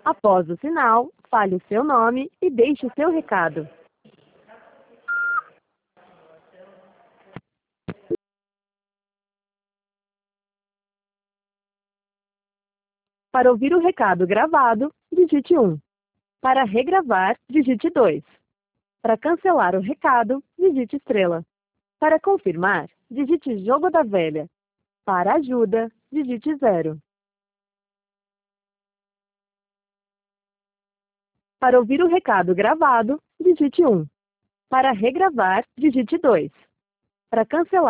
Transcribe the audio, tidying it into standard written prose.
Após o sinal, fale o seu nome e deixe o seu recado. Para ouvir o recado gravado, digite 1. Para regravar, digite 2. Para cancelar o recado, digite estrela. Para confirmar, digite jogo da velha. Para ajuda, digite 0. Para ouvir o recado gravado, digite 1. Para regravar, digite 2. Para cancelar